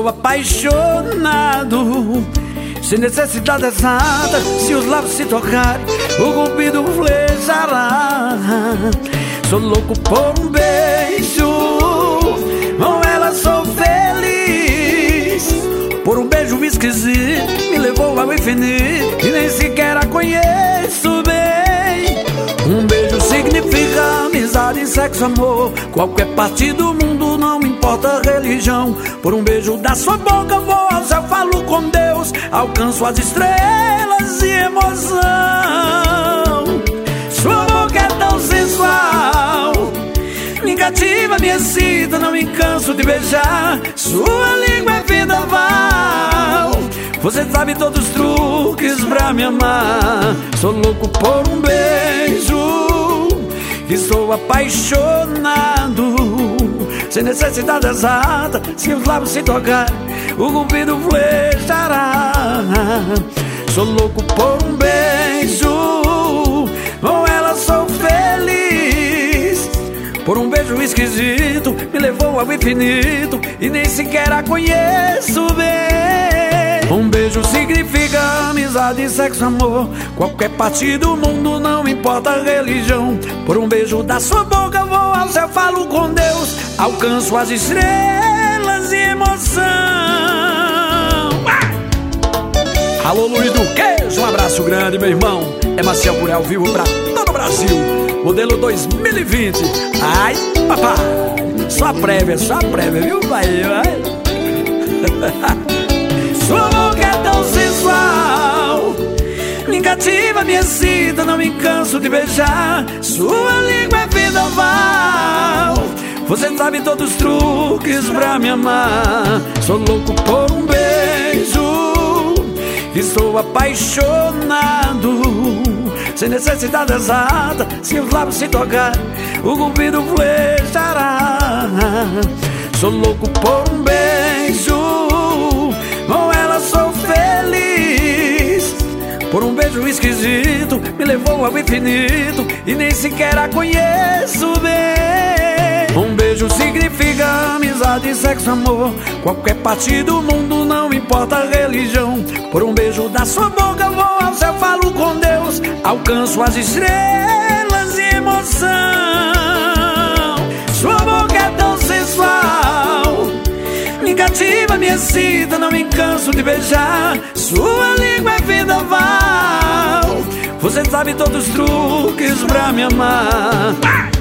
sou apaixonado, sem necessidade exata. Se os lábios se tocarem, o cupido flechará. Sou louco por um beijo, com ela sou feliz. Por um beijo esquisito, me levou ao infinito, e nem sequer a conheço bem. Um beijo significa amizade, sexo, amor. Qualquer parte do mundo, não importa a religião. Por um beijo da sua boca vou ao céu, falo com Deus, alcanço as estrelas e emoção. Sua boca é tão sensual, me cativa, me excita, não me canso de beijar. Sua língua é vendaval, você sabe todos os truques pra me amar. Sou louco por um beijo, que sou apaixonado, sem necessidade exata. Se os lábios se tocarem, o cupido flechará. Sou louco por um beijo, com ela sou feliz. Por um beijo esquisito, me levou ao infinito, e nem sequer a conheço bem. Um beijo significa amizade, sexo, amor. Qualquer parte do mundo, não importa a religião. Por um beijo da sua boca vou ao céu, falo com Deus, alcanço as estrelas e emoção. Alô, Luiz do Queijo, um abraço grande, meu irmão. É Maciel por ao vivo pra todo o Brasil, modelo 2020. Ai, papai, só a prévia, viu, pai? Sua boca é tão sensual, me cativa, me excita, não me canso de beijar. Sua língua é vendaval, você sabe todos os truques pra me amar. Sou louco por um beijo, que sou apaixonado, sem necessidade exata. Se os lábios se tocarem, o cupido flechará. Sou louco por um beijo, com ela sou feliz. Por um beijo esquisito, me levou ao infinito, e nem sequer a conheço bem. Um beijo significa amizade, sexo, amor. Qualquer parte do mundo, não importa a religião. Por um beijo da sua boca vou ao céu, falo com Deus, alcanço as estrelas e emoção. Sua boca é tão sensual, me cativa, me excita, não me canso de beijar. Sua língua é vendaval, você sabe todos os truques pra me amar.